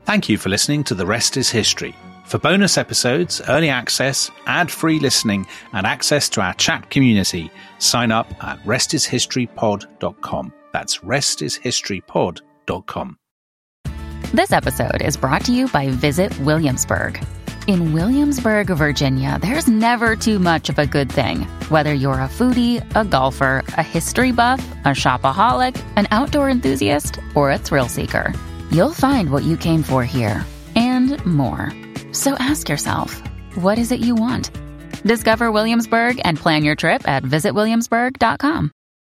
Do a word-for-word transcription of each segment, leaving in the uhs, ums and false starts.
Thank you for listening to The Rest is History. For bonus episodes, early access, ad-free listening, and access to our chat community, sign up at rest is history pod dot com. That's rest is history pod dot com. This episode is brought to you by Visit Williamsburg. In Williamsburg, Virginia, there's never too much of a good thing. Whether you're a foodie, a golfer, a history buff, a shopaholic, an outdoor enthusiast, or a thrill seeker, you'll find what you came for here and more. So ask yourself, what is it you want? Discover Williamsburg and plan your trip at visit williamsburg dot com.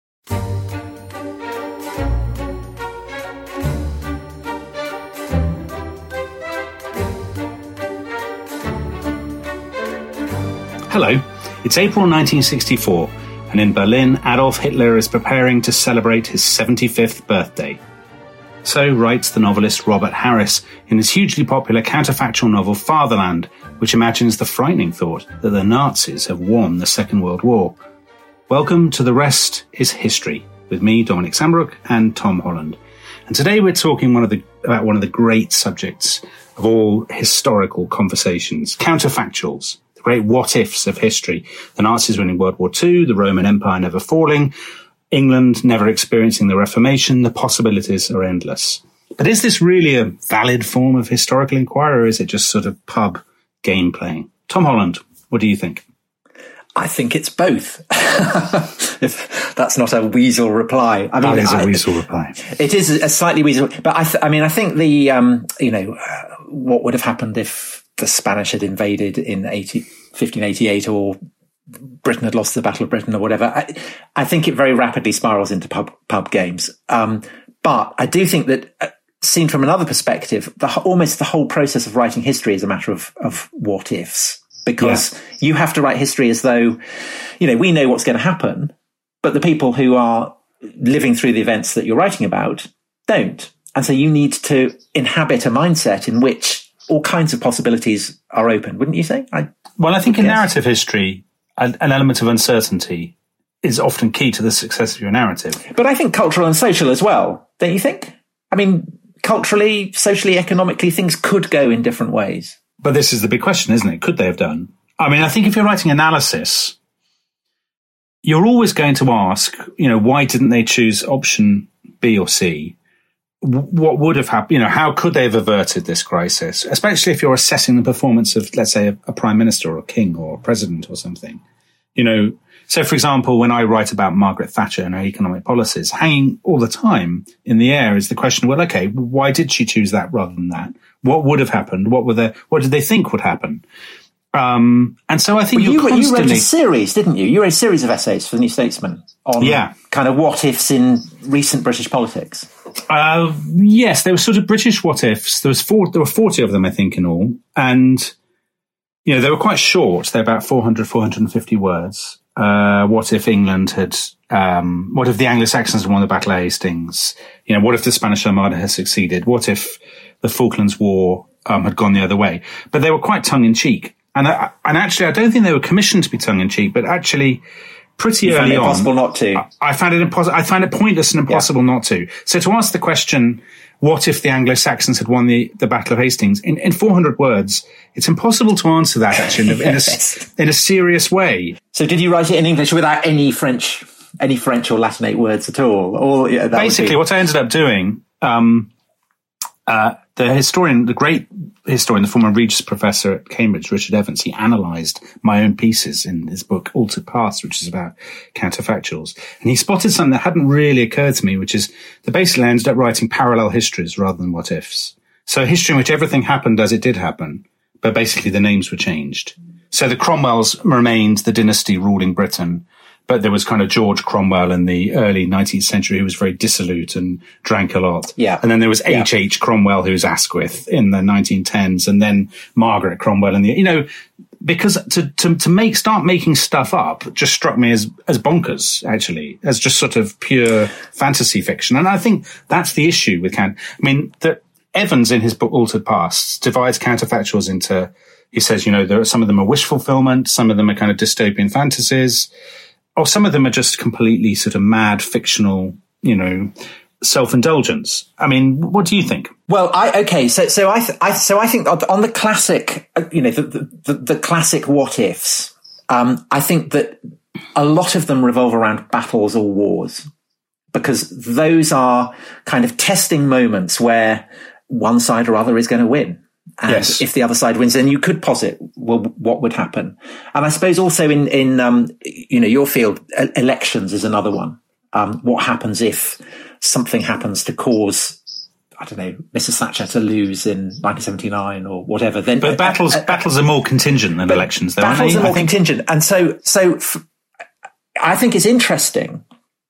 Hello, it's April nineteen sixty-four, and in Berlin, Adolf Hitler is preparing to celebrate his seventy-fifth birthday. So writes the novelist Robert Harris in his hugely popular counterfactual novel Fatherland, which imagines the frightening thought that the Nazis have won the Second World War. Welcome to The Rest is History, with me, Dominic Sambrook, and Tom Holland. And today we're talking one of the, about one of the great subjects of all historical conversations, counterfactuals, the great what-ifs of history. The Nazis winning World War Two, the Roman Empire never falling, England never experiencing the Reformation, the possibilities are endless. But is this really a valid form of historical inquiry, or is it just sort of pub game playing? Tom Holland, what do you think? I think it's both. If that's not a weasel reply. I mean, that is a I, weasel reply. It is a slightly weasel, but I, th- I mean, I think the, um, you know, uh, what would have happened if the Spanish had invaded in fifteen eighty-eight or Britain had lost the Battle of Britain or whatever. I, I think it very rapidly spirals into pub pub games. Um, but I do think that, uh, seen from another perspective, the, almost the whole process of writing history is a matter of, of what ifs, because yeah. you have to write history as though, you know, we know what's going to happen, but the people who are living through the events that you're writing about don't. And so you need to inhabit a mindset in which all kinds of possibilities are open, wouldn't you say? I, well, I think in guess. narrative history, an element of uncertainty is often key to the success of your narrative. But I think cultural and social as well, don't you think? I mean, culturally, socially, economically, things could go in different ways. But this is the big question, isn't it? Could they have done? I mean, I think if you're writing analysis, you're always going to ask, you know, why didn't they choose option B or C? What would have happened? You know, how could they have averted this crisis? Especially if you're assessing the performance of, let's say, a, a prime minister or a king or a president or something. You know, so for example, when I write about Margaret Thatcher and her economic policies, hanging all the time in the air is the question, well, okay, why did she choose that rather than that? What would have happened? What were the, what did they think would happen? Um, and so I think well, you're you, constantly... you wrote a series, didn't you? You wrote a series of essays for the New Statesman on yeah. kind of what-ifs in recent British politics. Uh, yes, they were sort of British what-ifs. There was four, there were forty of them, I think, in all. And, you know, they were quite short. They're about four hundred, four hundred fifty words. Uh, what if England had, um, what if the Anglo-Saxons had won the Battle of Hastings? You know, what if the Spanish Armada had succeeded? What if the Falklands War, um, had gone the other way? But they were quite tongue-in-cheek. And I, and actually, I don't think they were commissioned to be tongue-in-cheek, but actually, pretty you early found it on, impossible not to. I, I found it impossible. I found it pointless and impossible yeah. not to. So to ask the question, what if the Anglo-Saxons had won the, the Battle of Hastings? In, in four hundred words, it's impossible to answer that actually in a, in, a, in a serious way. So did you write it in English without any French, any French or Latinate words at all? Or yeah, that basically, be... what I ended up doing. Um, uh, the historian, the great historian, the former Regis professor at Cambridge, Richard Evans, he analysed my own pieces in his book Altered Paths, which is about counterfactuals. And he spotted something that hadn't really occurred to me, which is that basically I ended up writing parallel histories rather than what-ifs. So a history in which everything happened as it did happen, but basically the names were changed. So the Cromwells remained the dynasty ruling Britain, but there was kind of George Cromwell in the early nineteenth century who was very dissolute and drank a lot. Yeah. And then there was H H. Yeah. Cromwell, who's Asquith in the nineteen tens, and then Margaret Cromwell in the, you know, because to, to, to make, start making stuff up just struck me as, as bonkers, actually, as just sort of pure fantasy fiction. And I think that's the issue with Can, I mean, that Evans in his book Altered Pasts divides counterfactuals into, he says, you know, there are, some of them are wish fulfillment, some of them are kind of dystopian fantasies, or some of them are just completely sort of mad fictional, you know, self-indulgence. I mean, what do you think? Well, I okay, so so I, th- I so I think on the classic, you know, the the, the classic what ifs. Um, I think that a lot of them revolve around battles or wars, because those are kind of testing moments where one side or other is going to win. And yes. if the other side wins, then you could posit, well, what would happen? And I suppose also in, in um, you know, your field, elections is another one. Um, what happens if something happens to cause, I don't know, Missus Thatcher to lose in nineteen seventy-nine or whatever? Then, but battles, uh, uh, battles are more contingent than elections, though. Battles aren't they? are more contingent. And so, so f- I think it's interesting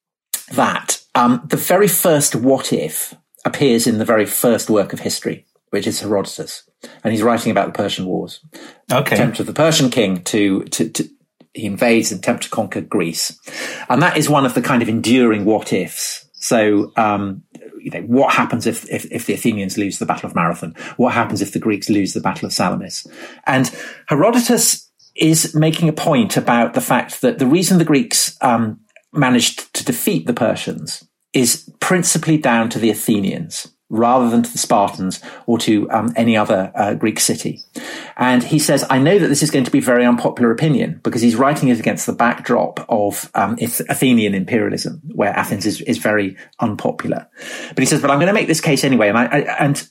that um, the very first what if appears in the very first work of history, which is Herodotus, and he's writing about the Persian Wars. Okay. Attempt of the Persian king to, to, to, he invades and attempt to conquer Greece. And that is one of the kind of enduring what ifs. So, um, you know, what happens if, if, if the Athenians lose the Battle of Marathon? What happens if the Greeks lose the Battle of Salamis? And Herodotus is making a point about the fact that the reason the Greeks, um, managed to defeat the Persians is principally down to the Athenians, rather than to the Spartans or to um, any other uh, Greek city. And he says, I know that this is going to be very unpopular opinion, because he's writing it against the backdrop of um, Athenian imperialism, where Athens is, is very unpopular. But he says, but I'm going to make this case anyway. And, I, I, and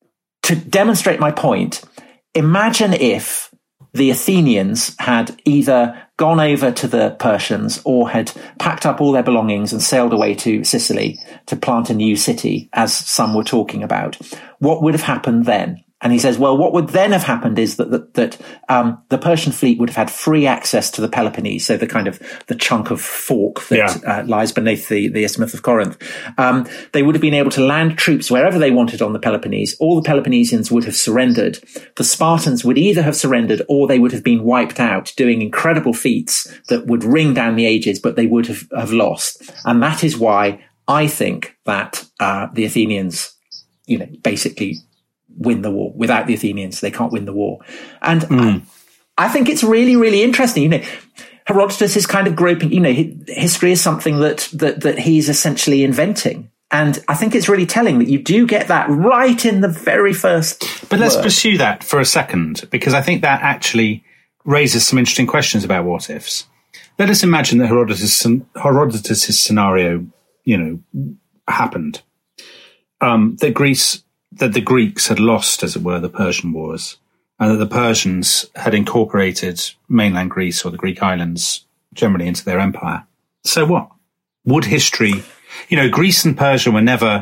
to demonstrate my point, imagine if the Athenians had either gone over to the Persians or had packed up all their belongings and sailed away to Sicily to plant a new city, as some were talking about. What would have happened then? And he says, well, what would then have happened is that that, that um, the Persian fleet would have had free access to the Peloponnese, so the kind of the chunk of fork that yeah. uh, lies beneath the, the Isthmus of Corinth. Um, they would have been able to land troops wherever they wanted on the Peloponnese. All the Peloponnesians would have surrendered. The Spartans would either have surrendered or they would have been wiped out, doing incredible feats that would ring down the ages, but they would have, have lost. And that is why I think that uh, the Athenians, you know, basically win the war. Without the Athenians, they can't win the war. And mm. I, I think it's really, really interesting. You know, Herodotus is kind of groping, you know, history is something that, that, that he's essentially inventing. And I think it's really telling that you do get that right in the very first But let's word. pursue that for a second, because I think that actually raises some interesting questions about what ifs. Let us imagine that Herodotus, Herodotus' scenario, you know, happened. Um, that Greece, that the Greeks had lost, as it were, the Persian Wars, and that the Persians had incorporated mainland Greece or the Greek islands generally into their empire. So what? Would history, you know, Greece and Persia were never,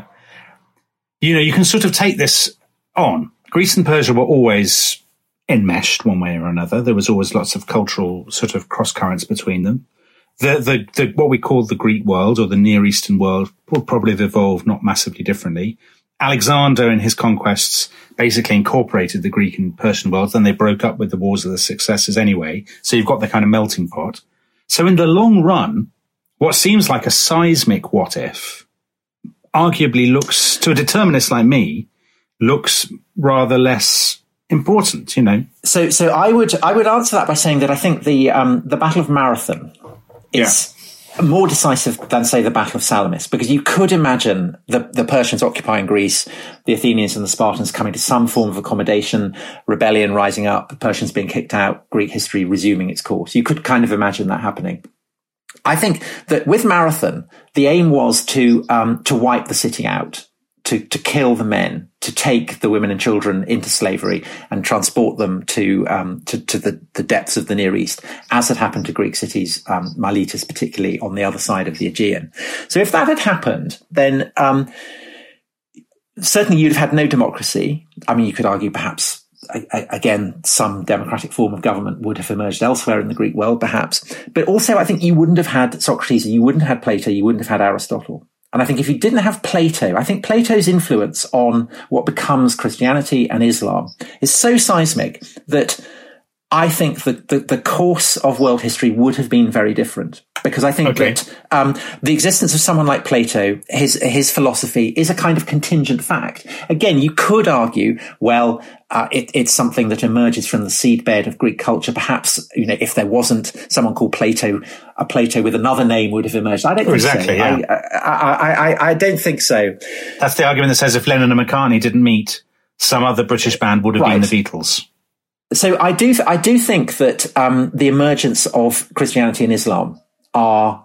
you know, you can sort of take this on. Greece and Persia were always enmeshed one way or another. There was always lots of cultural sort of cross currents between them. The, the, the, what we call the Greek world or the Near Eastern world would probably have evolved not massively differently. Alexander and his conquests basically incorporated the Greek and Persian worlds. Then they broke up with the Wars of the Successors anyway. So you've got the kind of melting pot. So in the long run, what seems like a seismic what if arguably looks, to a determinist like me, looks rather less important, you know. So so I would I would answer that by saying that I think the um, the Battle of Marathon is yeah. more decisive than, say, the Battle of Salamis, because you could imagine the, the Persians occupying Greece, the Athenians and the Spartans coming to some form of accommodation, rebellion rising up, the Persians being kicked out, Greek history resuming its course. You could kind of imagine that happening. I think that with Marathon, the aim was to um, to wipe the city out, to to kill the men, to take the women and children into slavery and transport them to um, to, to the, the depths of the Near East, as had happened to Greek cities, um, Miletus particularly, on the other side of the Aegean. So if that had happened, then um, certainly you'd have had no democracy. I mean, you could argue perhaps, again, some democratic form of government would have emerged elsewhere in the Greek world, perhaps. But also, I think you wouldn't have had Socrates, you wouldn't have had Plato, you wouldn't have had Aristotle. And I think if you didn't have Plato, I think Plato's influence on what becomes Christianity and Islam is so seismic that I think that the, the course of world history would have been very different. because I think okay. that um, the existence of someone like Plato, his his philosophy, is a kind of contingent fact. Again, you could argue, well, uh, it, it's something that emerges from the seedbed of Greek culture. Perhaps, you know, if there wasn't someone called Plato, a Plato with another name would have emerged. I don't think exactly, so. Yeah. I, I, I, I don't think so. That's the argument that says if Lennon and McCartney didn't meet, some other British band would have Right. been the Beatles. So I do, I do think that um, the emergence of Christianity and Islam are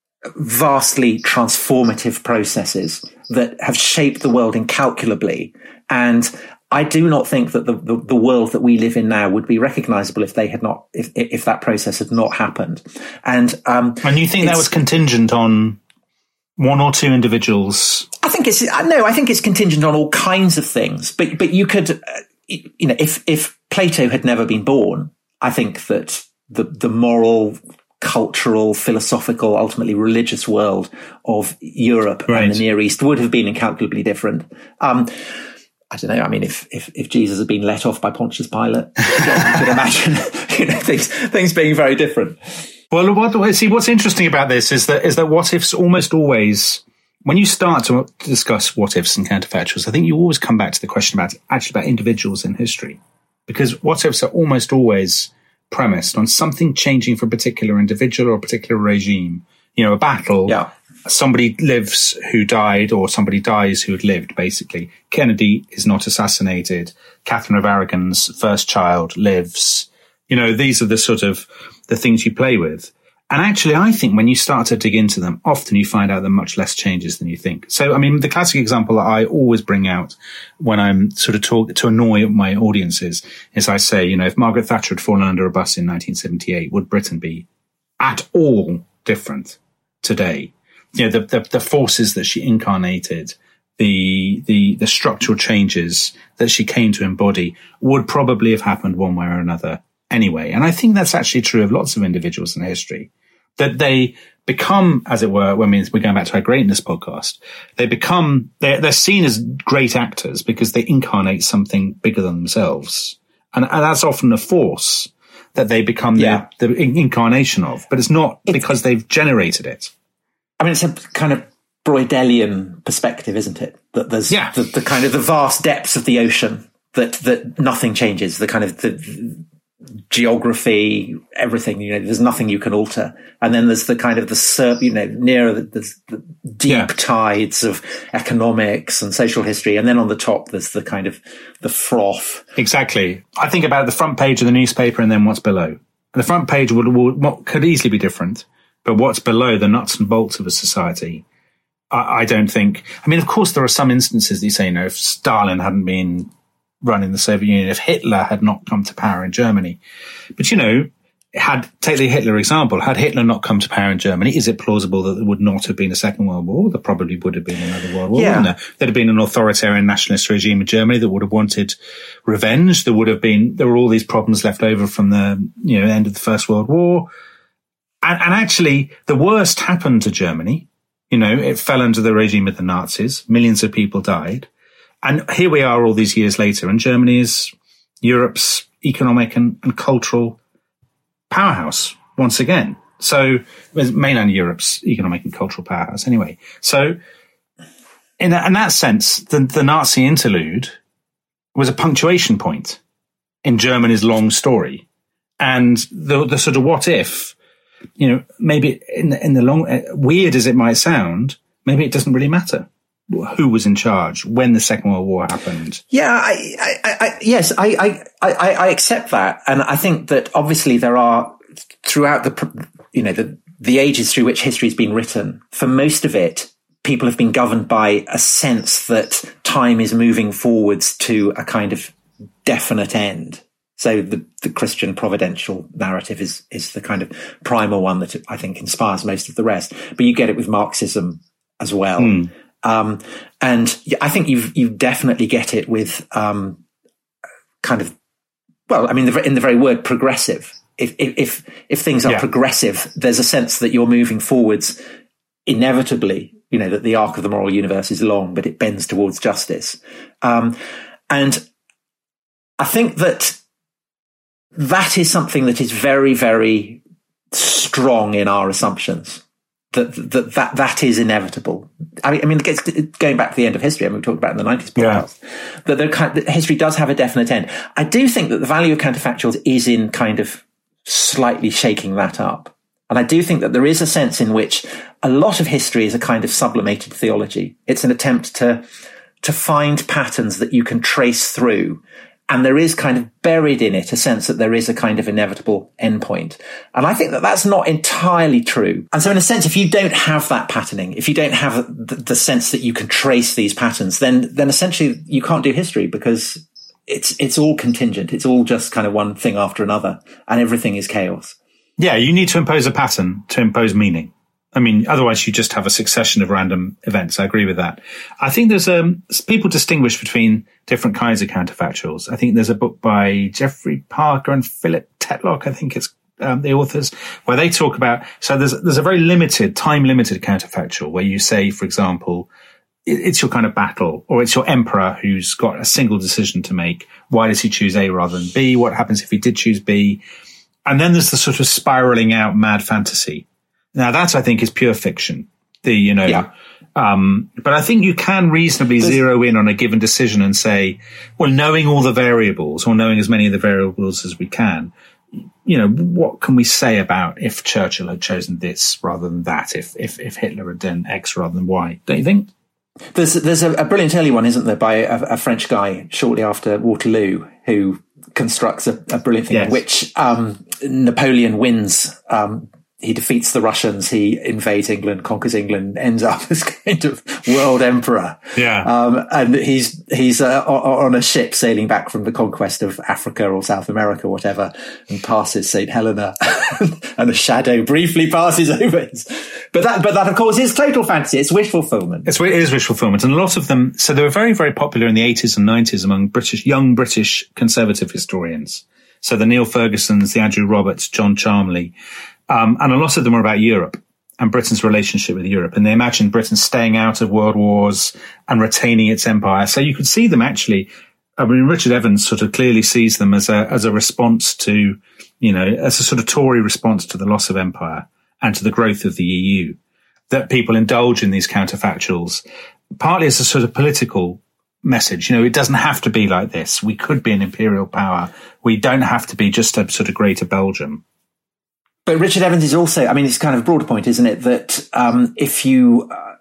vastly transformative processes that have shaped the world incalculably. And I do not think that the, the, the world that we live in now would be recognizable if they had not, if, if that process had not happened. And, um, and you think that was contingent on one or two individuals? I think it's, no, I think it's contingent on all kinds of things, but, but you could, uh, you know, if, if Plato had never been born, I think that the, the moral, cultural, philosophical, ultimately religious world of Europe right. and the Near East would have been incalculably different. Um, I don't know. I mean, if, if, if Jesus had been let off by Pontius Pilate, again, you could imagine, you know, things, things being very different. Well, what, see, what's interesting about this is that, is that what ifs almost always, when you start to discuss what ifs and counterfactuals, I think you always come back to the question about actually about individuals in history, because what ifs are almost always premised on something changing for a particular individual or a particular regime. You know, a battle, yeah. somebody lives who died or somebody dies who had lived, basically. Kennedy is not assassinated. Catherine of Aragon's first child lives. You know, these are the sort of the things you play with. And actually, I think when you start to dig into them, often you find out that much less changes than you think. So, I mean, the classic example that I always bring out when I'm sort of talk to annoy my audiences is I say, you know, if Margaret Thatcher had fallen under a bus in nineteen seventy-eight, would Britain be at all different today? You know, the, the, the forces that she incarnated, the, the, the structural changes that she came to embody would probably have happened one way or another anyway. And I think that's actually true of lots of individuals in history, that they become, as it were, when we're going back to our greatness podcast, they become, they're, they're seen as great actors because they incarnate something bigger than themselves. And, and that's often a force that they become yeah. the, the incarnation of, but it's not it's, because they've generated it. I mean, it's a kind of Broydelian perspective, isn't it? That there's yeah. the, the kind of the vast depths of the ocean, that, that nothing changes, the kind of the, geography, everything, you know, there's nothing you can alter. And then there's the kind of the, sur- you know, nearer the, the, the deep yeah. tides of economics and social history. And then on the top, there's the kind of the froth. Exactly. I think about the front page of the newspaper and then what's below. The front page would, would what could easily be different, but what's below, the nuts and bolts of a society, I, I don't think. I mean, of course, there are some instances that you say, you know, if Stalin hadn't been running the Soviet Union, if Hitler had not come to power in Germany. But, you know, had, take the Hitler example, had Hitler not come to power in Germany, is it plausible that there would not have been a Second World War? There probably would have been another World War, yeah. wouldn't there? There'd have been an authoritarian nationalist regime in Germany that would have wanted revenge. There would have been, there were all these problems left over from the, you know, end of the First World War. And, and actually, the worst happened to Germany. You know, it fell under the regime of the Nazis. Millions of people died. And here we are all these years later, and Germany is Europe's economic and, and cultural powerhouse once again. So, mainland Europe's economic and cultural powerhouse anyway. So, in that, in that sense, the, the Nazi interlude was a punctuation point in Germany's long story. And the, the sort of what if, you know, maybe in the, in the long, weird as it might sound, maybe it doesn't really matter who was in charge when the Second World War happened. Yeah, I, I, I yes, I, I, I, I accept that. And I think that obviously there are, throughout the, you know, the, the ages through which history has been written, for most of it, people have been governed by a sense that time is moving forwards to a kind of definite end. So the, the Christian providential narrative is, is the kind of primal one that I think inspires most of the rest. But you get it with Marxism as well. Mm. Um, and I think you've, you definitely get it with, um, kind of, well, I mean, the, in the very word progressive, if, if, if things are yeah. progressive, there's a sense that you're moving forwards inevitably, you know, that the arc of the moral universe is long, but it bends towards justice. Um, and I think that that is something that is very, very strong in our assumptions that that that, that is inevitable. I mean, I mean, it's, going back to the end of history, I mean, we talked about in the nineties podcast, yeah. that, the, that history does have a definite end. I do think that the value of counterfactuals is in kind of slightly shaking that up. And I do think that there is a sense in which a lot of history is a kind of sublimated theology. It's an attempt to to find patterns that you can trace through. And there is kind of buried in it a sense that there is a kind of inevitable endpoint. And I think that that's not entirely true. And so in a sense, if you don't have that patterning, if you don't have the, the sense that you can trace these patterns, then, then essentially you can't do history because it's, it's all contingent. It's all just kind of one thing after another and everything is chaos. Yeah. You need to impose a pattern to impose meaning. I mean, otherwise you just have a succession of random events. I agree with that. I think there's, um, people distinguish between different kinds of counterfactuals. I think there's a book by Jeffrey Parker and Philip Tetlock, I think it's, um, the authors, where they talk about, so there's, there's a very limited, time limited counterfactual where you say, for example, it's your kind of battle, or it's your emperor who's got a single decision to make. Why does he choose A rather than B? What happens if he did choose B? And then there's the sort of spiraling out mad fantasy. Now that I think is pure fiction. The, you know, yeah. um, but I think you can reasonably There's, zero in on a given decision and say, well, knowing all the variables or knowing as many of the variables as we can, you know, what can we say about if Churchill had chosen this rather than that? If, if, if Hitler had done X rather than Y, don't you think? There's, there's a, a brilliant early one, isn't there, by a, a French guy shortly after Waterloo who constructs a, a brilliant thing yes. in which, um, Napoleon wins, um, he defeats the Russians, he invades England, conquers England, ends up as kind of world emperor. Yeah. Um, and he's, he's, uh, on a ship sailing back from the conquest of Africa or South America or whatever, and passes Saint Helena and a shadow briefly passes over his, but that, but that of course is total fantasy. It's wish fulfillment. It's, it is wish fulfillment. And a lot of them, so they were very, very popular in the eighties and nineties among British, young British conservative historians. So the Neil Fergusons, the Andrew Roberts, John Charmley, Um, and a lot of them are about Europe and Britain's relationship with Europe. And they imagined Britain staying out of world wars and retaining its empire. So you could see them actually, I mean, Richard Evans sort of clearly sees them as a, as a response to, you know, as a sort of Tory response to the loss of empire and to the growth of the E U, that people indulge in these counterfactuals, partly as a sort of political message. You know, it doesn't have to be like this. We could be an imperial power. We don't have to be just a sort of greater Belgium. But Richard Evans is also, I mean, it's kind of a broader point, isn't it? That, um, if you, uh,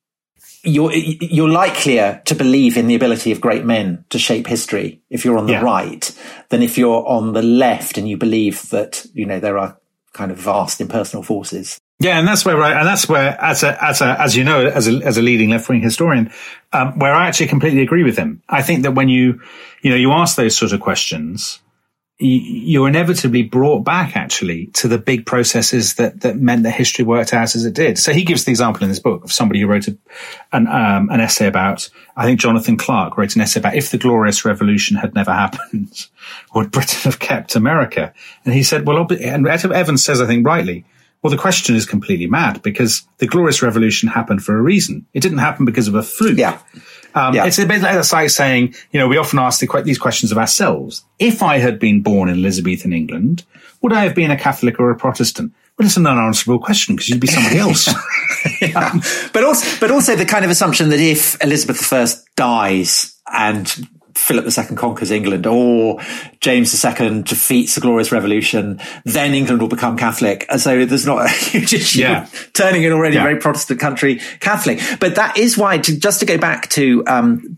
you're, you're likelier to believe in the ability of great men to shape history if you're on the yeah. right than if you're on the left and you believe that, you know, there are kind of vast impersonal forces. Yeah. And that's where, right. And that's where, as a, as a, as you know, as a, as a leading left-wing historian, um, where I actually completely agree with him. I think that when you, you know, you ask those sort of questions, you're inevitably brought back actually to the big processes that, that meant that history worked out as it did. So he gives the example in this book of somebody who wrote a, an, um, an essay about, I think Jonathan Clark wrote an essay about if the Glorious Revolution had never happened, would Britain have kept America? And he said, well, and Evans says, I think rightly, well, the question is completely mad because the Glorious Revolution happened for a reason. It didn't happen because of a fluke. Yeah. Um, yeah. It's a bit like, like saying, you know, we often ask the, these questions of ourselves. If I had been born in Elizabethan England, would I have been a Catholic or a Protestant? Well, it's an unanswerable question because you'd be somebody else. yeah. But also, but also the kind of assumption that if Elizabeth the First dies and Philip the Second conquers England, or James the Second defeats the Glorious Revolution, then England will become Catholic. And so there's not a huge issue yeah. turning an already yeah. very Protestant country Catholic. But that is why, to, just to go back to um,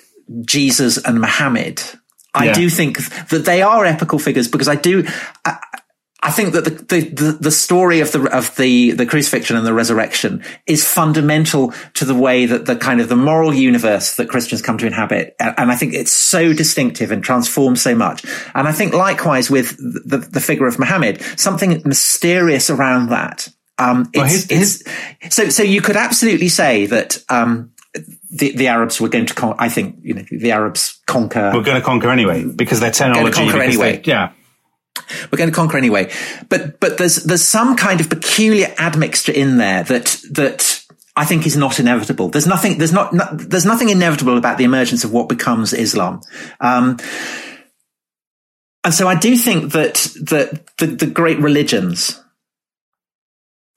Jesus and Muhammad, I yeah. do think that they are epical figures because I do... I, I think that the, the, the story of the, of the, the crucifixion and the resurrection is fundamental to the way that the kind of the moral universe that Christians come to inhabit. And I think it's so distinctive and transforms so much. And I think likewise with the, the figure of Muhammad, something mysterious around that. Um, it's, well, his, his, it's, so, so you could absolutely say that, um, The, the Arabs were going to, con- I think, you know, the Arabs conquer. We're going to conquer anyway because their technology. Going to conquer anyway. They, yeah. We're going to conquer anyway. But, but there's, there's some kind of peculiar admixture in there that, that I think is not inevitable. There's nothing, there's not, no, there's nothing inevitable about the emergence of what becomes Islam. Um, and so I do think that, that the, the great religions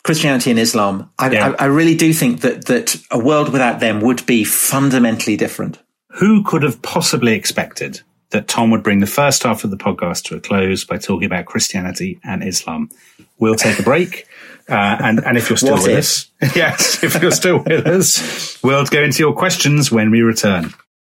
Christianity and Islam. I, Yeah. I, I really do think that that a world without them would be fundamentally different. Who could have possibly expected that Tom would bring the first half of the podcast to a close by talking about Christianity and Islam? We'll take a break. Uh, and, and if you're still What with if? us, yes, if you're still with us, we'll go into your questions when we return.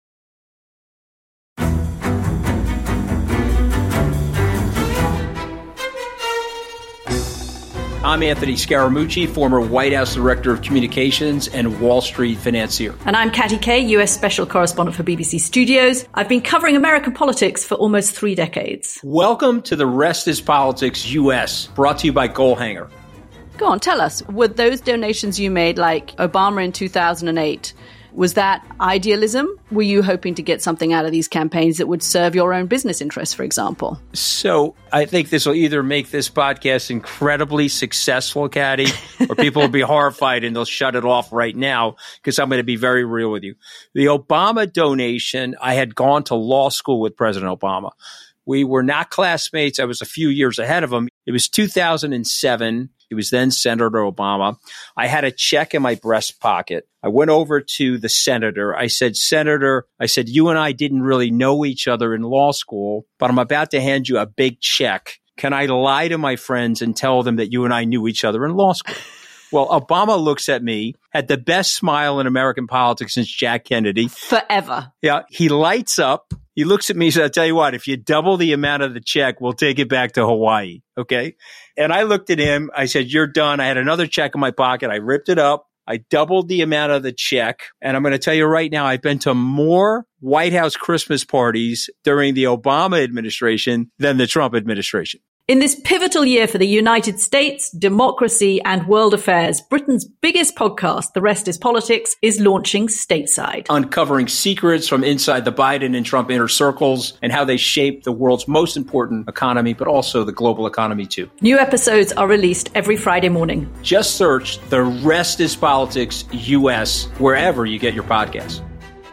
I'm Anthony Scaramucci, former White House Director of Communications and Wall Street financier. And I'm Katty Kay, U S Special Correspondent for B B C Studios. I've been covering American politics for almost three decades. Welcome to The Rest is Politics U S, brought to you by Goalhanger. Go on, tell us, were those donations you made, like Obama in two thousand eight, was that idealism? Were you hoping to get something out of these campaigns that would serve your own business interests, for example? So I think this will either make this podcast incredibly successful, Katty, or people will be horrified and they'll shut it off right now because I'm going to be very real with you. The Obama donation, I had gone to law school with President Obama. We were not classmates. I was a few years ahead of him. It was two thousand seven. He was then Senator Obama. I had a check in my breast pocket. I went over to the senator. I said, Senator, I said, you and I didn't really know each other in law school, but I'm about to hand you a big check. Can I lie to my friends and tell them that you and I knew each other in law school? Well, Obama looks at me, had the best smile in American politics since Jack Kennedy. Forever. Yeah, he lights up. He looks at me and says, I'll tell you what, if you double the amount of the check, we'll take it back to Hawaii. Okay. And I looked at him. I said, you're done. I had another check in my pocket. I ripped it up. I doubled the amount of the check. And I'm going to tell you right now, I've been to more White House Christmas parties during the Obama administration than the Trump administration. In this pivotal year for the United States, democracy, and world affairs, Britain's biggest podcast, The Rest is Politics, is launching stateside. Uncovering secrets from inside the Biden and Trump inner circles and how they shape the world's most important economy, but also the global economy too. New episodes are released every Friday morning. Just search The Rest is Politics U S wherever you get your podcasts.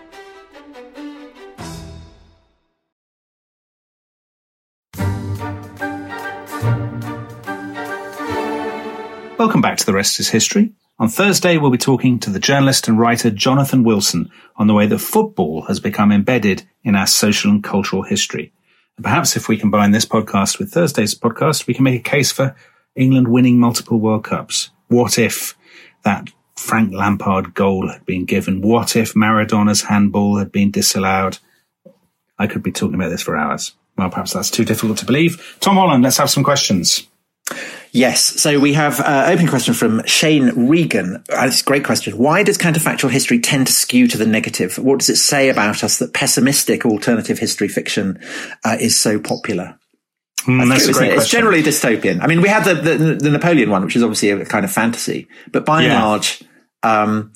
Welcome back to The Rest is History. On Thursday, we'll be talking to the journalist and writer Jonathan Wilson on the way that football has become embedded in our social and cultural history. And perhaps if we combine this podcast with Thursday's podcast, we can make a case for England winning multiple World Cups. What if that Frank Lampard goal had been given? What if Maradona's handball had been disallowed? I could be talking about this for hours. Well, perhaps that's too difficult to believe. Tom Holland, let's have some questions. Yes. So we have an uh, opening question from Shane Regan. Uh, it's a great question. Why does counterfactual history tend to skew to the negative? What does it say about us that pessimistic alternative history fiction uh, is so popular? Mm, that's true, a great it? question. It's generally dystopian. I mean, we had the, the, the Napoleon one, which is obviously a kind of fantasy, but by and Yeah. large, um,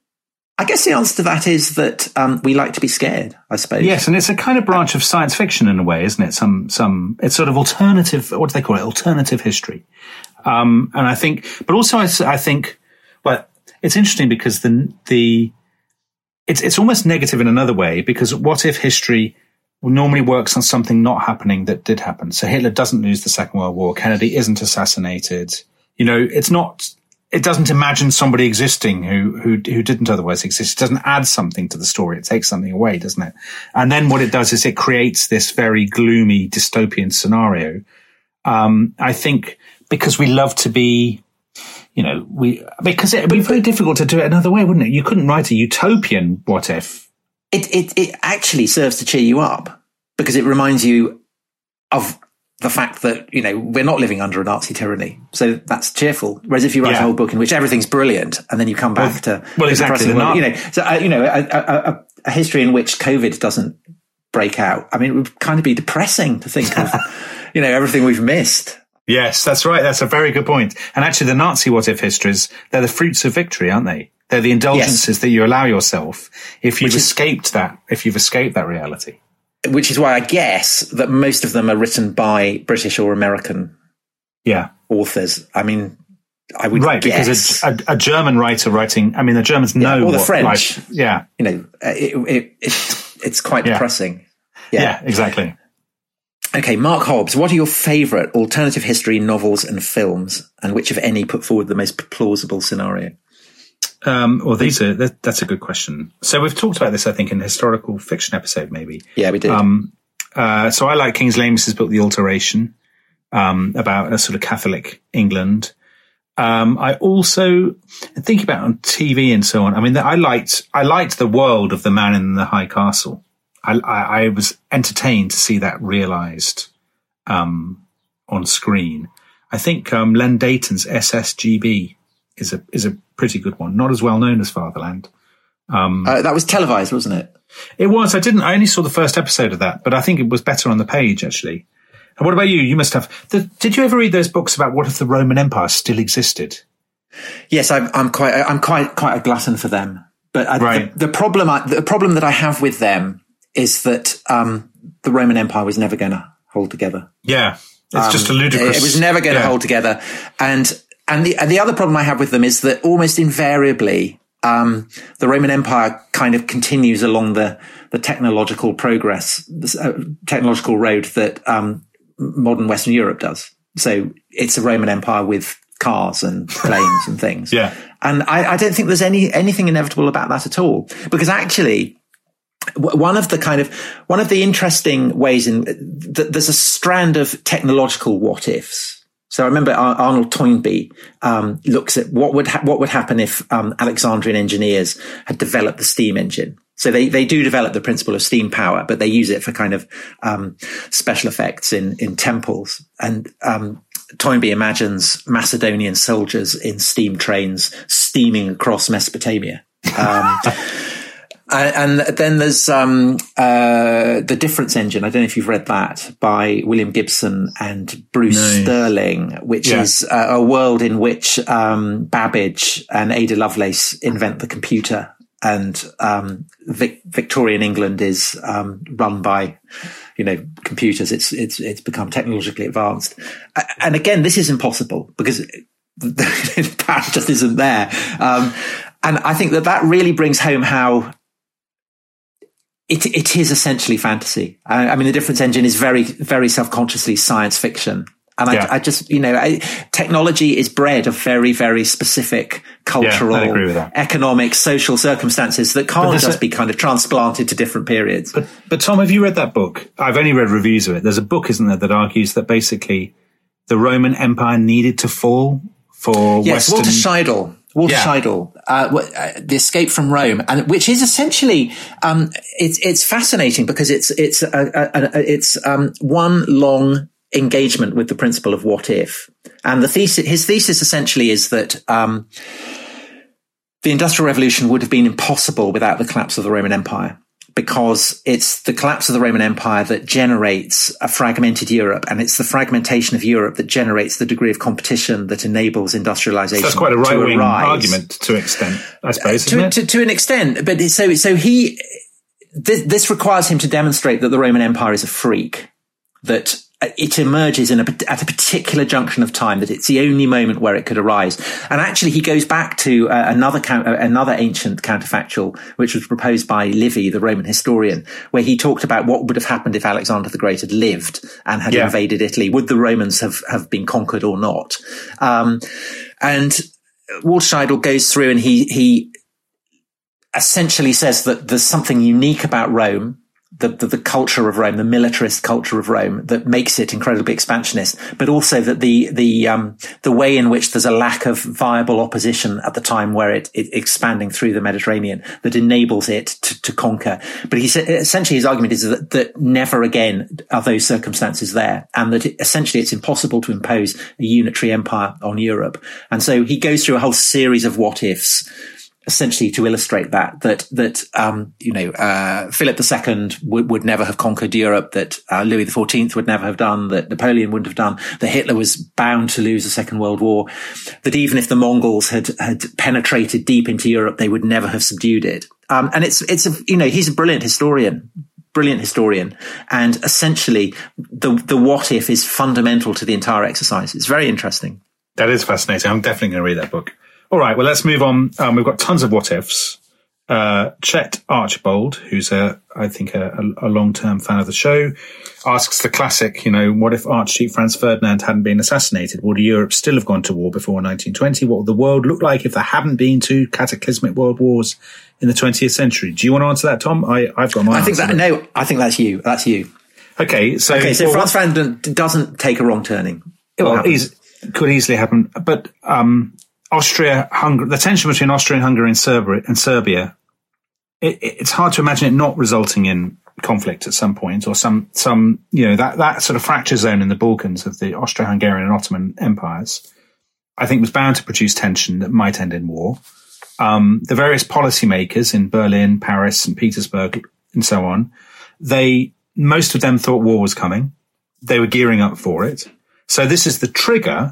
I guess the answer to that is that um, we like to be scared, I suppose. Yes, and it's a kind of branch of science fiction in a way, isn't it? Some, some, it's sort of alternative, what do they call it? Alternative history. Um, and I think, but also I, I think, well, it's interesting because the, the, it's, it's almost negative in another way, because what if history normally works on something not happening that did happen? So Hitler doesn't lose the Second World War. Kennedy isn't assassinated. You know, it's not, it doesn't imagine somebody existing who, who, who didn't otherwise exist. It doesn't add something to the story. It takes something away, doesn't it? And then what it does is it creates this very gloomy dystopian scenario. Um, I think because we love to be, you know, we, because it would be very difficult to do it another way, wouldn't it? You couldn't write a utopian what if. It, it, it actually serves to cheer you up because it reminds you of the fact that, you know, we're not living under a Nazi tyranny. So that's cheerful. Whereas if you write Yeah. a whole book in which everything's brilliant and then you come back Well, to, well, the exactly. depressing The world, Na- you know, so, uh, you know, a, a, a, a history in which COVID doesn't break out. I mean, it would kind of be depressing to think of, you know, everything we've missed. Yes, that's right. That's a very good point. And actually the Nazi what if histories, they're the fruits of victory, aren't they? They're the indulgences Yes. that you allow yourself if you've Which is- escaped that, if you've escaped that reality. Which is why I guess that most of them are written by British or American Yeah. authors. I mean, I would Right, guess. because a, a, a German writer writing, I mean, the Germans know or the what French. life- yeah, you know, uh, it, it, it, it's quite Yeah. depressing. yeah, Yeah. exactly. Okay, Mark Hobbs, what are your favourite alternative history novels and films, and which, if any, put forward the most plausible scenario? Um, well, these are that, that's a good question. So we've talked about this, I think, in the historical fiction episode, maybe. Yeah, we did. Um, uh, so I like Kingsley Amis's book, The Alteration, um, about a sort of Catholic England. Um, I also think about on T V and so on. I mean, I liked I liked the world of The Man in the High Castle. I, I, I was entertained to see that realised um, on screen. I think um, Len Deighton's S S G B is a is a pretty good one. Not as well known as Fatherland. Um, uh, that was televised, wasn't it? It was. I didn't. I only saw the first episode of that, but I think it was better on the page actually. And what about you? You must have. The, did you ever read those books about what if the Roman Empire still existed? Yes, I'm, I'm quite. I'm quite quite a glutton for them. But I, right. the, the problem, I, the problem that I have with them is that um, the Roman Empire was never going to hold together. Yeah, it's um, just a ludicrous. It, it was never going to yeah. hold together, and and the and the other problem I have with them is that almost invariably um, the Roman Empire kind of continues along the the technological progress, the uh, technological road that um, modern Western Europe does. So it's a Roman Empire with cars and planes and things. Yeah, and I, I don't think there's any anything inevitable about that at all, because actually. One of the kind of, one of the interesting ways in, th- there's a strand of technological what ifs. So I remember Ar- Arnold Toynbee, um, looks at what would, ha- what would happen if, um, Alexandrian engineers had developed the steam engine. So they, they do develop the principle of steam power, but they use it for kind of, um, special effects in, in temples. And, um, Toynbee imagines Macedonian soldiers in steam trains steaming across Mesopotamia. Um, And then there's um, uh, The Difference Engine. I don't know if you've read that, by William Gibson and Bruce no. Sterling, which yeah. is uh, a world in which um, Babbage and Ada Lovelace invent the computer, and um, Vic- Victorian England is um, run by, you know, computers. It's it's it's become technologically advanced, and again, this is impossible because the power just isn't there. Um, and I think that that really brings home how. It, it is essentially fantasy. I, I mean, The Difference Engine is very, very self-consciously science fiction. And I, yeah. I just, you know, I, technology is bred of very, very specific cultural, yeah, economic, social circumstances that can't just a, be kind of transplanted to different periods. But, but Tom, have you read that book? I've only read reviews of it. There's a book, isn't there, that argues that basically the Roman Empire needed to fall for yes, Western... Walter Scheidel. Walter yeah. Scheidel, uh, uh, The Escape from Rome, and which is essentially, um, it's, it's fascinating because it's, it's, a, a, a, it's, um, one long engagement with the principle of what if. And the thesis, his thesis essentially is that, um, the Industrial Revolution would have been impossible without the collapse of the Roman Empire, because it's the collapse of the Roman Empire that generates a fragmented Europe, and it's the fragmentation of Europe that generates the degree of competition that enables industrialization. So that's quite a right-wing argument to an extent, I suppose, to, isn't it? To, to an extent, but so so he this, this requires him to demonstrate that the Roman Empire is a freak, that it emerges in a, at a particular junction of time, that it's the only moment where it could arise. And actually, he goes back to uh, another count, uh, another ancient counterfactual, which was proposed by Livy, the Roman historian, where he talked about what would have happened if Alexander the Great had lived and had yeah. invaded Italy. Would the Romans have, have been conquered or not? Um, and Walter Scheidel goes through and he he essentially says that there's something unique about Rome. The, the, the culture of Rome, the militarist culture of Rome, that makes it incredibly expansionist, but also that the, the, um, the way in which there's a lack of viable opposition at the time where it, it expanding through the Mediterranean that enables it to, to conquer. But he said, essentially his argument is that, that never again are those circumstances there, and that it, essentially it's impossible to impose a unitary empire on Europe. And so he goes through a whole series of what ifs, essentially to illustrate that, that, that, um, you know, uh, Philip the Second would, would never have conquered Europe, that, uh, Louis the Fourteenth would never have done, that Napoleon wouldn't have done, that Hitler was bound to lose the Second World War, that even if the Mongols had, had penetrated deep into Europe, they would never have subdued it. Um, and it's, it's a, you know, he's a brilliant historian. Brilliant historian. And essentially the, the what if is fundamental to the entire exercise. It's very interesting. That is fascinating. I'm definitely going to read that book. All right, well, let's move on. Um, we've got tons of what ifs. Uh, Chet Archibald, who's a, I think a, a, a long-term fan of the show, asks the classic, you know, what if Archduke Franz Ferdinand hadn't been assassinated? Would Europe still have gone to war before nineteen twenty? What would the world look like if there hadn't been two cataclysmic world wars in the twentieth century? Do you want to answer that, Tom? I, I've got my I think answer. that, no, I think that's you. That's you. Okay, so... Okay, so well, Franz Ferdinand doesn't take a wrong turning. It will well, happen. eas- could easily happen. But um, Austria, Hungary, the tension between Austria and Hungary and Serbia, and Serbia it, it's hard to imagine it not resulting in conflict at some point, or some, some you know, that, that sort of fracture zone in the Balkans of the Austro-Hungarian and Ottoman empires, I think was bound to produce tension that might end in war. Um, the various policymakers in Berlin, Paris, and Petersburg, and so on, they, most of them thought war was coming. They were gearing up for it. So this is the trigger,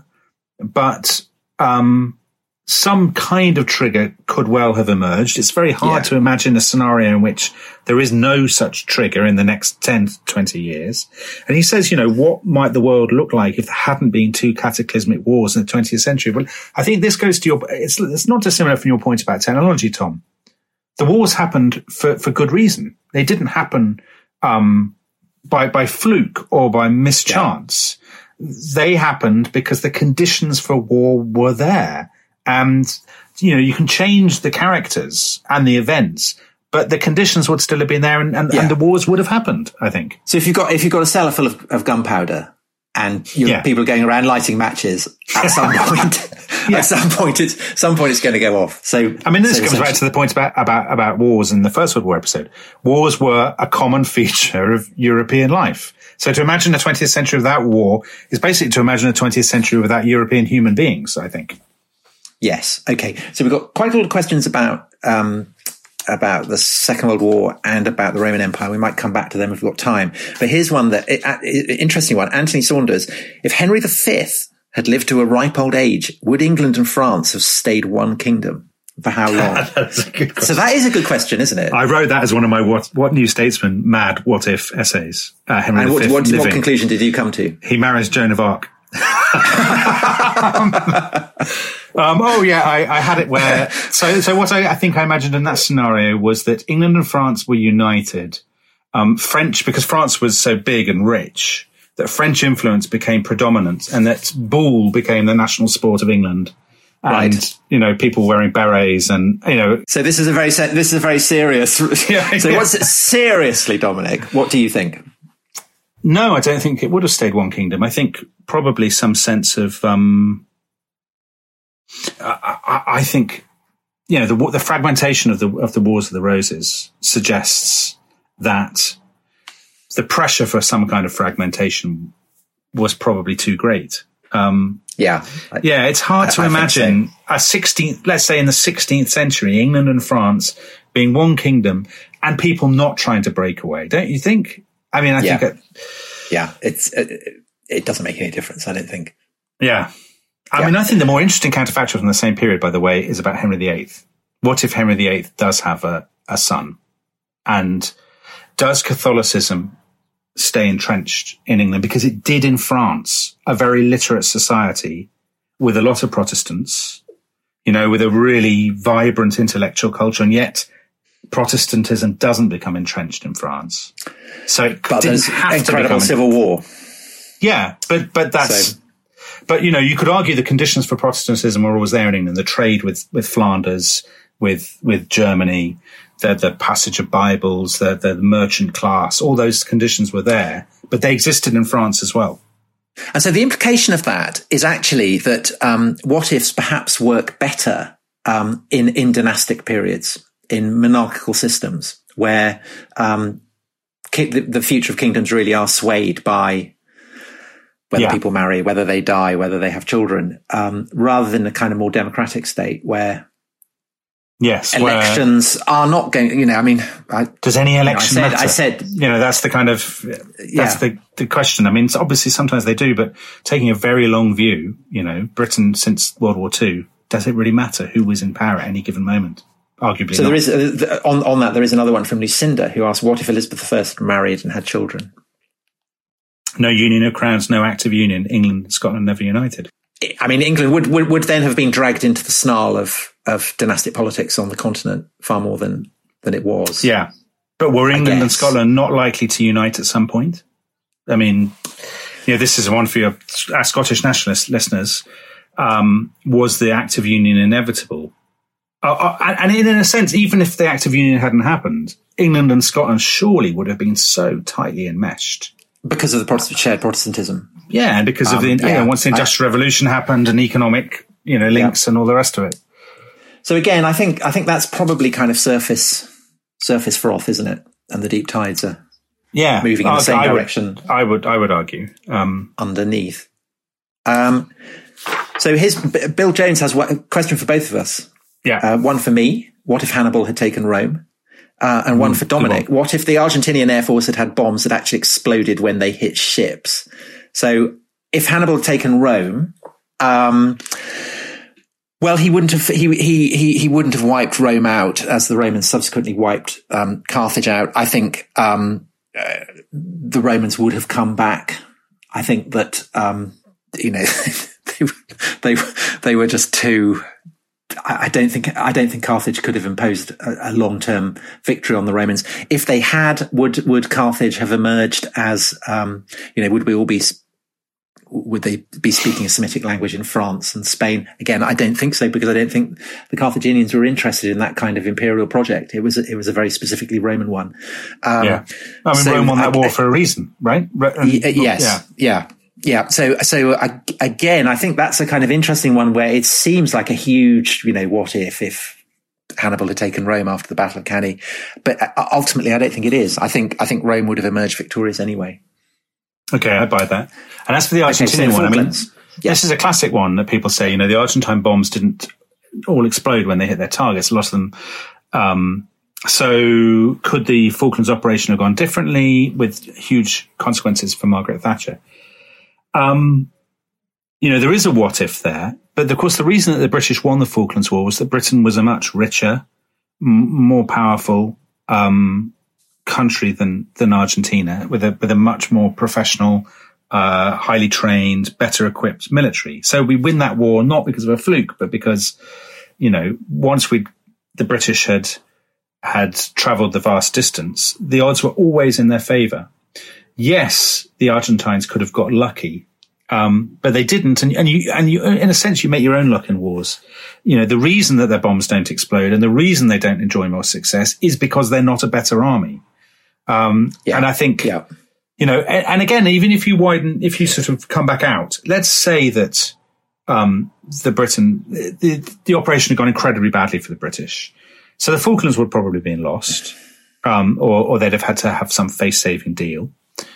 but um, some kind of trigger could well have emerged. It's very hard Yeah. to imagine a scenario in which there is no such trigger in the next ten to twenty years. And he says, you know, what might the world look like if there hadn't been two cataclysmic wars in the twentieth century? Well, I think this goes to your, it's, it's not dissimilar from your point about technology, Tom. The wars happened for, for good reason. They didn't happen um, by, by fluke or by mischance. Yeah. They happened because the conditions for war were there. And, you know, you can change the characters and the events, but the conditions would still have been there, and, and, yeah. and the wars would have happened, I think. So if you've got, if you've got a cellar full of, of gunpowder and you're, yeah. people are going around lighting matches, at some point, yeah. at some point, it's, some point it's going to go off. So, I mean, this so comes back to the point about, about, about wars in the First World War episode. Wars were a common feature of European life. So to imagine a twentieth century without war is basically to imagine a twentieth century without European human beings, I think. Yes. Okay. So we've got quite a lot of questions about, um, about the Second World War and about the Roman Empire. We might come back to them if we've got time. But here's one that, it, it, interesting one. Anthony Saunders. If Henry the Fifth had lived to a ripe old age, would England and France have stayed one kingdom? For how long? That's a good question. So that is a good question, isn't it? I wrote that as one of my What, what New Statesman mad what if essays. Uh, Henry and the what, Fifth what, living. what conclusion did you come to? He marries Joan of Arc. um, oh yeah, I, I had it where. So, so what I, I think I imagined in that scenario was that England and France were united. Um, French, because France was so big and rich, that French influence became predominant, and that ball became the national sport of England. And, right. you know, people wearing berets and, you know. So this is a very, this is a very serious. Yeah, so yeah. what's it, seriously, Dominic, what do you think? No, I don't think it would have stayed one kingdom. I think probably some sense of, um, I, I, I think, you know, the, the fragmentation of the, of the Wars of the Roses suggests that the pressure for some kind of fragmentation was probably too great. Um, yeah. I, yeah, it's hard I, to I imagine so. a sixteenth, let's say in the sixteenth century, England and France being one kingdom and people not trying to break away. Don't you think? I mean, I yeah. think, it, yeah, it's, it, it doesn't make any difference. I don't think. Yeah. I yeah. mean, I think the more interesting counterfactual from the same period, by the way, is about Henry the Eighth. What if Henry the Eighth does have a, a son? And does Catholicism stay entrenched in England? Because it did in France, a very literate society with a lot of Protestants, you know, with a really vibrant intellectual culture, and yet Protestantism doesn't become entrenched in France. So it but didn't there's have to incredible become civil war. Yeah, but but that's so. but you know, you could argue the conditions for Protestantism were always there in England. The trade with with Flanders, with with Germany, the the passage of Bibles, the the merchant class, all those conditions were there, but they existed in France as well. And so the implication of that is actually that um, what ifs perhaps work better um, in, in dynastic periods, in monarchical systems, where um, ki- the, the future of kingdoms really are swayed by whether yeah. people marry, whether they die, whether they have children, um, rather than a kind of more democratic state where yes, elections where, are not going, you know, I mean, I, does any election you know, I said, matter? I said, you know, that's the kind of, that's yeah. the, the question. I mean, obviously sometimes they do, but taking a very long view, you know, Britain since World War Two, does it really matter who was in power at any given moment? Arguably so not. there is, uh, on, on that, there is another one from Lucinda who asked, what if Elizabeth the First married and had children? No union of crowns, no active union. England and Scotland never united. I mean, England would, would, would then have been dragged into the snarl of, of dynastic politics on the continent far more than, than it was. Yeah. But were England and Scotland not likely to unite at some point? I mean, you know, this is one for your our Scottish nationalist listeners. Um, was the Act of Union inevitable? Uh, uh, and in a sense, even if the Act of Union hadn't happened, England and Scotland surely would have been so tightly enmeshed. Because of the Protestant, shared Protestantism. Yeah, because um, of the, yeah, you know, once the Industrial I, Revolution happened and economic, you know, links yeah. and all the rest of it. So again, I think, I think that's probably kind of surface, surface froth, isn't it? And the deep tides are yeah, moving in the same I direction. Would, I would, I would argue. Um, underneath. Um, so his, Bill Jones has a question for both of us. Yeah. Uh, one for me. What if Hannibal had taken Rome? Uh, and one mm, for Dominic. What if the Argentinian Air Force had had bombs that actually exploded when they hit ships? So if Hannibal had taken Rome, um, well, he wouldn't have, he, he, he, he wouldn't have wiped Rome out as the Romans subsequently wiped, um, Carthage out. I think, um, uh, the Romans would have come back. I think that, um, you know, they, they, they were just too, I don't think, I don't think Carthage could have imposed a, a long-term victory on the Romans. If they had, would, would Carthage have emerged as, um, you know, would we all be, would they be speaking a Semitic language in France and Spain? Again, I don't think so, because I don't think the Carthaginians were interested in that kind of imperial project. It was, it was a very specifically Roman one. Um, yeah. I mean, so Rome won that I, war for a reason, right? And, yes. Yeah. Yeah. Yeah. So, so uh, again, I think that's a kind of interesting one where it seems like a huge, you know, what if, if Hannibal had taken Rome after the Battle of Cannae, but ultimately I don't think it is. I think, I think Rome would have emerged victorious anyway. Okay, I buy that. And as for the Argentinian okay, so one, I mean, yes. this is a classic one that people say, you know, the Argentine bombs didn't all explode when they hit their targets. A lot of them. Um, so could the Falklands operation have gone differently with huge consequences for Margaret Thatcher? Um, you know, there is a what if there, but of course the reason that the British won the Falklands War was that Britain was a much richer, m- more powerful, um, country than, than Argentina, with a, with a much more professional, uh, highly trained, better equipped military. So we win that war, not because of a fluke, but because, you know, once we, the British had, had traveled the vast distance, the odds were always in their favor. Yes, the Argentines could have got lucky, um, but they didn't. And, and you, and you, in a sense, you make your own luck in wars. You know, the reason that their bombs don't explode and the reason they don't enjoy more success is because they're not a better army. Um, yeah. And I think, yeah. you know, and, and again, even if you widen, if you sort of come back out, let's say that, um, the Britain, the, the operation had gone incredibly badly for the British. So the Falklands would probably have been lost, um, or, or they'd have had to have some face-saving deal.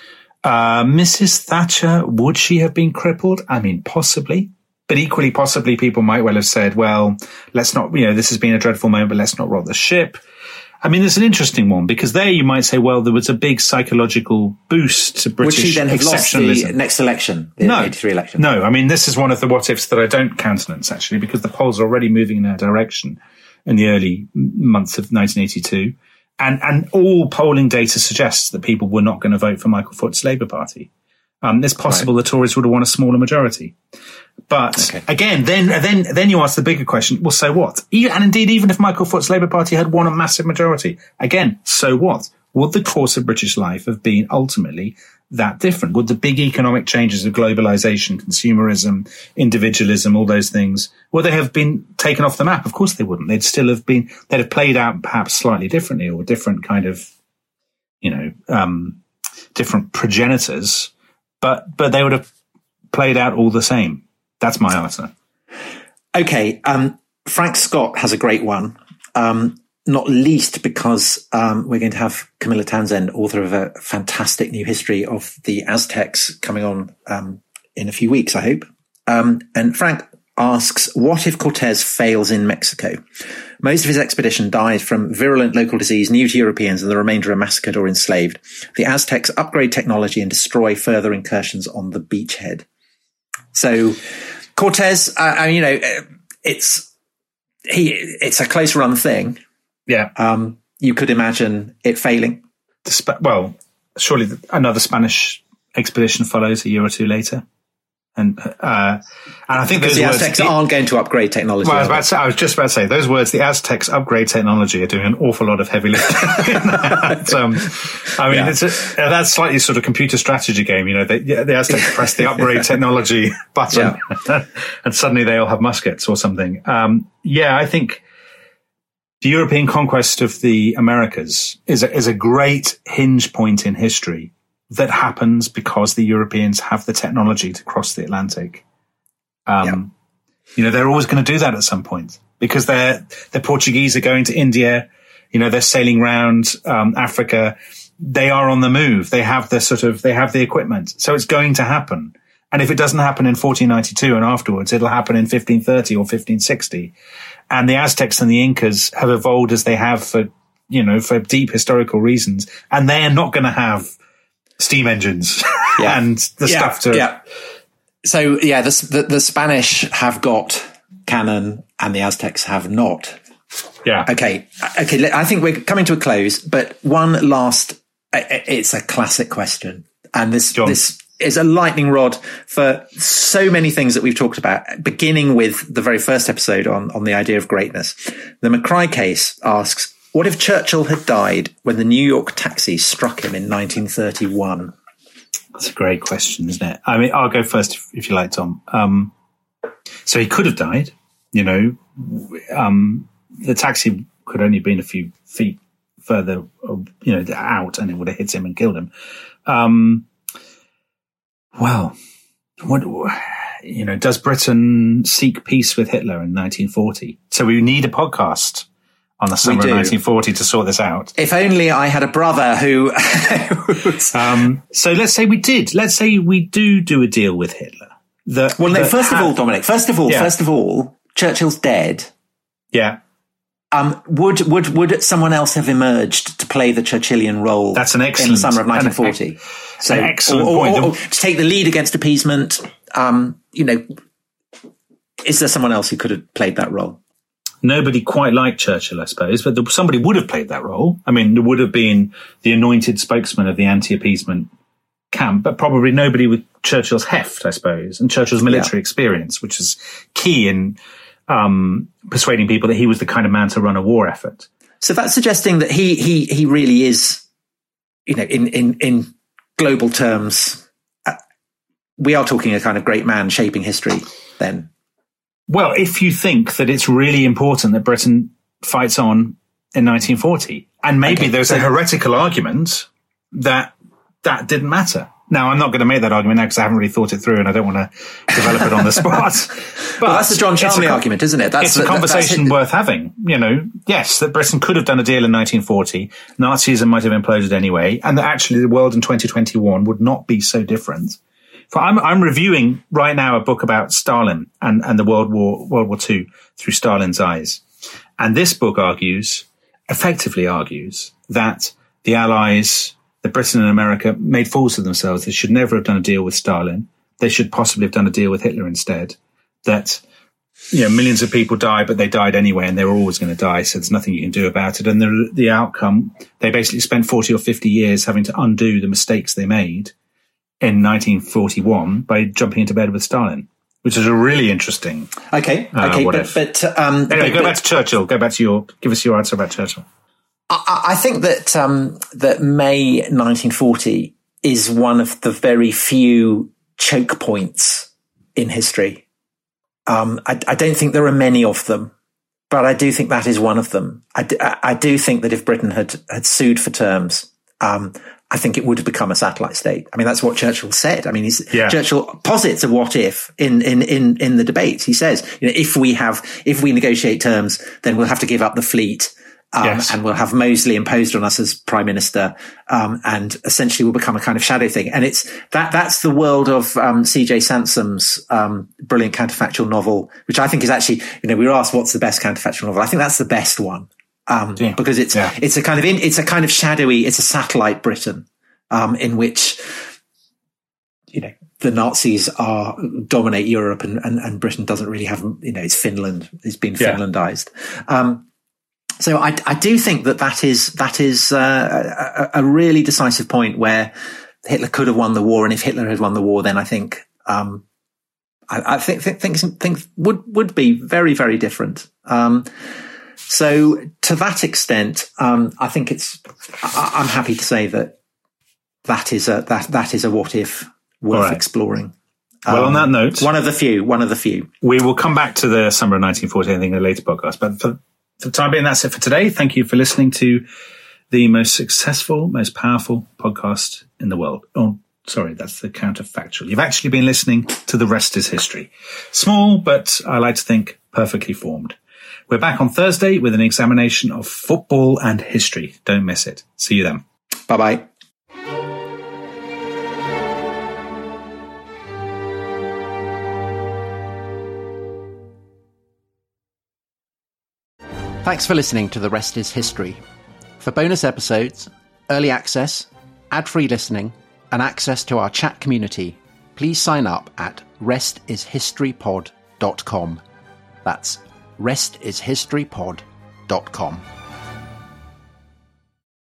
Uh, Missus Thatcher, would she have been crippled? I mean, possibly, but equally possibly people might well have said, well, let's not, you know, this has been a dreadful moment, but let's not rock the ship. I mean, there's an interesting one because there you might say, well, there was a big psychological boost to British exceptionalism. Would she then have lost the next election, the no, eighty-three election? No, I mean, this is one of the what-ifs that I don't countenance, actually, because the polls are already moving in that direction in the early months of nineteen eighty-two. And, and all polling data suggests that people were not going to vote for Michael Foot's Labour Party. Um, it's possible right. the Tories would have won a smaller majority. But okay. again, then, then, then you ask the bigger question, well, so what? And indeed, even if Michael Foot's Labour Party had won a massive majority, again, so what? Would the course of British life have been ultimately that different? Would the big economic changes of globalization, consumerism, individualism, all those things, would they have been taken off the map? Of course they wouldn't. They'd still have been, they'd have played out perhaps slightly differently or different kind of, you know, um, different progenitors, but, but they would have played out all the same. That's my answer. Okay. Um, Frank Scott has a great one. Um, not least because, um, we're going to have Camilla Townsend, author of a fantastic new history of the Aztecs, coming on, um, in a few weeks, I hope. Um, and Frank asks, what if Cortez fails in Mexico? Most of his expedition died from virulent local disease new to Europeans, and the remainder are massacred or enslaved. The Aztecs upgrade technology and destroy further incursions on the beachhead. So Cortez, uh, I mean, you know, it's, he, it's a close run thing. Yeah. Um, you could imagine it failing. Well, surely another Spanish expedition follows a year or two later. And uh, and I think those the words, Aztecs aren't going to upgrade technology. Well, I was, about to say, I was just about to say those words. The Aztecs upgrade technology are doing an awful lot of heavy lifting. um, I mean, yeah. it's a, that's slightly sort of computer strategy game. You know, they, the Aztecs press the upgrade technology button, yeah. and suddenly they all have muskets or something. Um, yeah, I think the European conquest of the Americas is a, is a great hinge point in history that happens because the Europeans have the technology to cross the Atlantic. Um, yeah. You know, they're always going to do that at some point because they're, the Portuguese are going to India. You know, they're sailing around, um, Africa. They are on the move. They have the sort of, they have the equipment. So it's going to happen. And if it doesn't happen in fourteen ninety-two and afterwards, it'll happen in fifteen thirty or fifteen sixty. And the Aztecs and the Incas have evolved as they have for, you know, for deep historical reasons. And they are not going to have steam engines yeah. and the yeah, stuff to yeah. So yeah, the, the the Spanish have got cannon and the Aztecs have not. Yeah. Okay. Okay. I think we're coming to a close, but one last. It's a classic question, and this John. this is a lightning rod for so many things that we've talked about. Beginning with the very first episode on on the idea of greatness, the McCry case asks, what if Churchill had died when the New York taxi struck him in nineteen thirty-one? That's a great question, isn't it? I mean, I'll go first if, if you like, Tom. Um, so he could have died, you know. Um, the taxi could only have been a few feet further, you know, out, and it would have hit him and killed him. Um, well, what, you know, does Britain seek peace with Hitler in nineteen forty? So we need a podcast on the summer of nineteen forty to sort this out. If only I had a brother who... um, so let's say we did. Let's say we do do a deal with Hitler. The, well, no, the, first ha- of all, Dominic, first of all, yeah. first of all, Churchill's dead. Yeah. Um, would, would, would someone else have emerged to play the Churchillian role? That's an excellent, in the summer of nineteen forty. An, so, an excellent or, point. Or, or, or to take the lead against appeasement. Um, you know, is there someone else who could have played that role? Nobody quite like Churchill, I suppose, but the, somebody would have played that role. I mean, there would have been the anointed spokesman of the anti-appeasement camp, but probably nobody with Churchill's heft, I suppose, and Churchill's military yeah. experience, which is key in um, persuading people that he was the kind of man to run a war effort. So that's suggesting that he he he really is, you know, in in in global terms, uh, we are talking a kind of great man shaping history then. Well, if you think that it's really important that Britain fights on in nineteen forty, and maybe okay, there's so a heretical argument that that didn't matter. Now, I'm not going to make that argument now because I haven't really thought it through and I don't want to develop it on the spot. But well, that's the John Charnley co- argument, isn't it? That's it's the, a conversation that's worth having. You know, yes, that Britain could have done a deal in nineteen forty. Nazism might have imploded anyway, and that actually the world in twenty twenty-one would not be so different. For I'm, I'm reviewing right now a book about Stalin and, and the World War, World War Two through Stalin's eyes. And this book argues, effectively argues, that the Allies, that Britain and America made fools of themselves. They should never have done a deal with Stalin. They should possibly have done a deal with Hitler instead. That, you know, millions of people died, but they died anyway, and they were always going to die, so there's nothing you can do about it. And the, the outcome, they basically spent forty or fifty years having to undo the mistakes they made in nineteen forty-one by jumping into bed with Stalin, which is a really interesting. Okay, uh, okay, what but, if. but um, anyway, but, go but, back to Churchill. Go back to your. Give us your answer about Churchill. I, I think that um, that May nineteen forty is one of the very few choke points in history. Um, I, I don't think there are many of them, but I do think that is one of them. I do, I do think that if Britain had had sued for terms, um, I think it would have become a satellite state. I mean, that's what Churchill said. I mean, he's, yeah. Churchill posits a what if in, in, in, in the debate. He says, you know, if we have, if we negotiate terms, then we'll have to give up the fleet. Um, yes. And we'll have Mosley imposed on us as prime minister. Um, and essentially we'll become a kind of shadow thing. And it's that, that's the world of, um, C J Sansom's, um, brilliant counterfactual novel, which I think is actually, you know, we were asked what's the best counterfactual novel. I think that's the best one. Um, yeah. because it's, yeah. it's a kind of, in, it's a kind of shadowy, it's a satellite Britain, um, in which, you know, the Nazis are dominate Europe and, and, and Britain doesn't really have, you know, it's Finland, it's been yeah. Finlandized. Um, so I, I do think that that is, that is, uh, a, a really decisive point where Hitler could have won the war. And if Hitler had won the war, then I think, um, I, I think, think things, things would, would be very, very different. Um, so to that extent, um, I think it's, I, I'm happy to say that that is a, that, that is a what if worth right. exploring. Well, um, on that note, one of the few, one of the few. We will come back to the summer of nineteen forty, I think, in a later podcast. But for, for the time being, that's it for today. Thank you for listening to the most successful, most powerful podcast in the world. Oh, sorry, that's the counterfactual. You've actually been listening to The Rest is History. Small, but I like to think perfectly formed. We're back on Thursday with an examination of football and history. Don't miss it. See you then. Bye-bye. Thanks for listening to The Rest is History. For bonus episodes, early access, ad-free listening, and access to our chat community, please sign up at rest is history pod dot com. That's rest is history pod dot com.